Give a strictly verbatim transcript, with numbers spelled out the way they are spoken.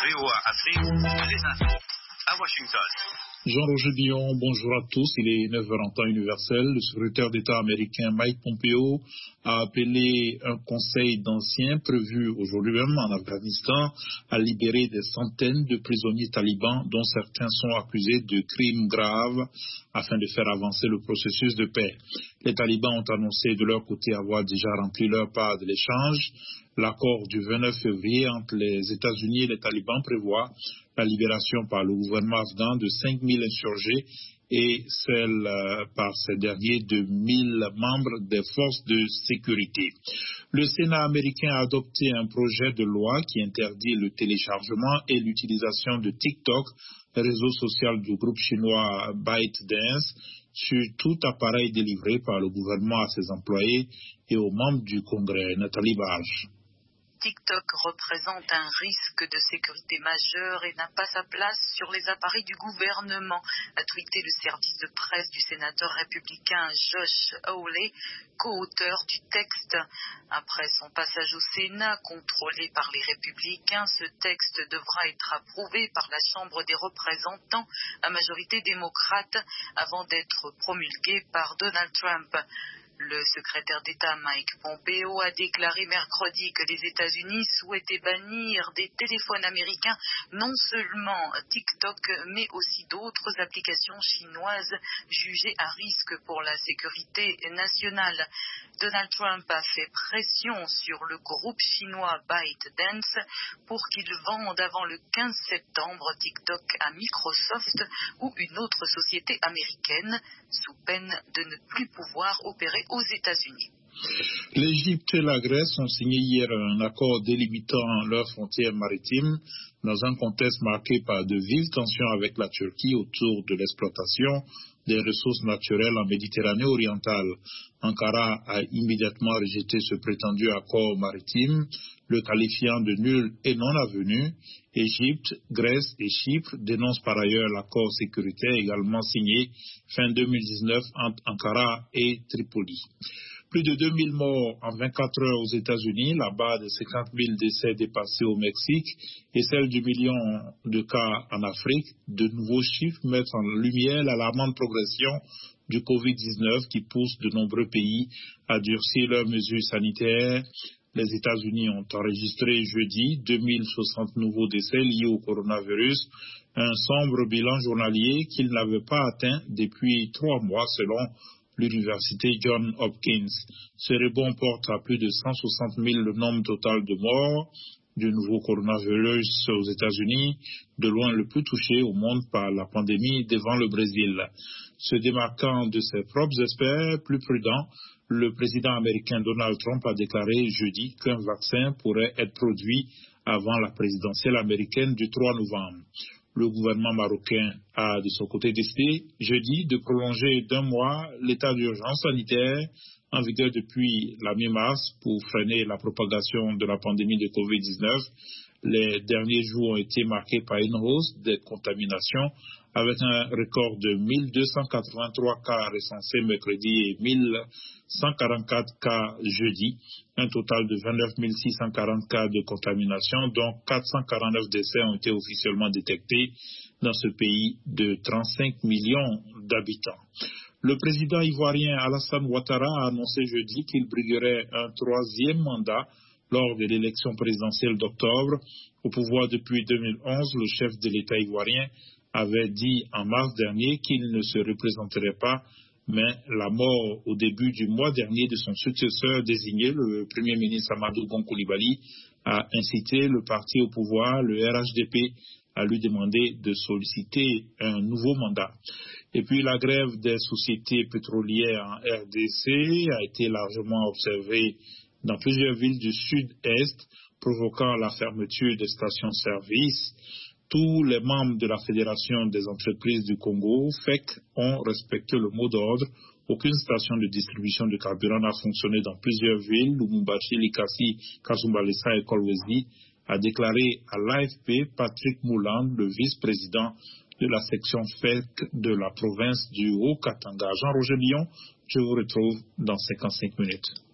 V O A Afrique, les infos à Washington. Jean-Roger Dion, bonjour à tous. Il est neuf heures en temps universel. Le secrétaire d'État américain Mike Pompeo a appelé un conseil d'anciens prévu aujourd'hui même en Afghanistan à libérer des centaines de prisonniers talibans dont certains sont accusés de crimes graves afin de faire avancer le processus de paix. Les talibans ont annoncé de leur côté avoir déjà rempli leur part de l'échange. L'accord du vingt-neuf février entre les États-Unis et les talibans prévoit la libération par le gouvernement afghan de cinq mille insurgés et celle euh, par ces derniers de mille membres des forces de sécurité. Le Sénat américain a adopté un projet de loi qui interdit le téléchargement et l'utilisation de TikTok, réseau social du groupe chinois ByteDance, sur tout appareil délivré par le gouvernement à ses employés et aux membres du Congrès. Nathalie Barge. TikTok représente un risque de sécurité majeur et n'a pas sa place sur les appareils du gouvernement, a tweeté le service de presse du sénateur républicain Josh Hawley, co-auteur du texte. Après son passage au Sénat, contrôlé par les républicains, ce texte devra être approuvé par la Chambre des représentants à majorité démocrate avant d'être promulgué par Donald Trump. Le secrétaire d'État Mike Pompeo a déclaré mercredi que les États-Unis souhaitaient bannir des téléphones américains non seulement TikTok, mais aussi d'autres applications chinoises jugées à risque pour la sécurité nationale. Donald Trump a fait pression sur le groupe chinois ByteDance pour qu'il vende avant le quinze septembre TikTok à Microsoft ou une autre société américaine, sous peine de ne plus pouvoir opérer aux États-Unis. L'Égypte et la Grèce ont signé hier un accord délimitant leurs frontières maritimes dans un contexte marqué par de vives tensions avec la Turquie autour de l'exploitation des ressources naturelles en Méditerranée orientale. Ankara a immédiatement rejeté ce prétendu accord maritime, le qualifiant de nul et non avenu. Égypte, Grèce et Chypre dénoncent par ailleurs l'accord sécuritaire également signé fin deux mille dix-neuf entre Ankara et Tripoli. Plus de deux mille morts en vingt-quatre heures aux États-Unis, la barre de cinquante mille décès dépassés au Mexique et celle du million de cas en Afrique. De nouveaux chiffres mettent en lumière l'alarmante progression du covid dix-neuf qui pousse de nombreux pays à durcir leurs mesures sanitaires. Les États-Unis ont enregistré jeudi deux mille soixante nouveaux décès liés au coronavirus, un sombre bilan journalier qu'ils n'avaient pas atteint depuis trois mois selon l'université Johns Hopkins. Ce rebond porte à plus de cent soixante mille le nombre total de morts du nouveau coronavirus aux États-Unis, de loin le plus touché au monde par la pandémie devant le Brésil. Se démarquant de ses propres experts plus prudents, le président américain Donald Trump a déclaré jeudi qu'un vaccin pourrait être produit avant la présidentielle américaine du trois novembre. Le gouvernement marocain a de son côté décidé jeudi de prolonger d'un mois l'état d'urgence sanitaire en vigueur depuis la mi-mars pour freiner la propagation de la pandémie de covid dix-neuf. Les derniers jours ont été marqués par une hausse des contaminations avec un record de mille deux cent quatre-vingt-trois cas recensés mercredi et mille cent quarante-quatre cas jeudi, un total de vingt-neuf mille six cent quarante cas de contamination, dont quatre cent quarante-neuf décès ont été officiellement détectés dans ce pays de trente-cinq millions d'habitants. Le président ivoirien Alassane Ouattara a annoncé jeudi qu'il briguerait un troisième mandat lors de l'élection présidentielle d'octobre. Au pouvoir depuis deux mille onze, le chef de l'État ivoirien avait dit en mars dernier qu'il ne se représenterait pas, mais la mort au début du mois dernier de son successeur désigné, le Premier ministre Amadou Gon Coulibaly, a incité le parti au pouvoir, le R H D P, à lui demander de solliciter un nouveau mandat. Et puis la grève des sociétés pétrolières en R D C a été largement observée dans plusieurs villes du sud-est, provoquant la fermeture des stations-service. Tous les membres de la Fédération des entreprises du Congo, F E C, ont respecté le mot d'ordre. Aucune station de distribution de carburant n'a fonctionné dans plusieurs villes. Lubumbashi, Likasi, Kasumbalesa et Kolwezi, a déclaré à l'A F P Patrick Mouland, le vice-président de la section F E C de la province du Haut-Katanga. Jean-Roger Lyon, je vous retrouve dans cinquante-cinq minutes.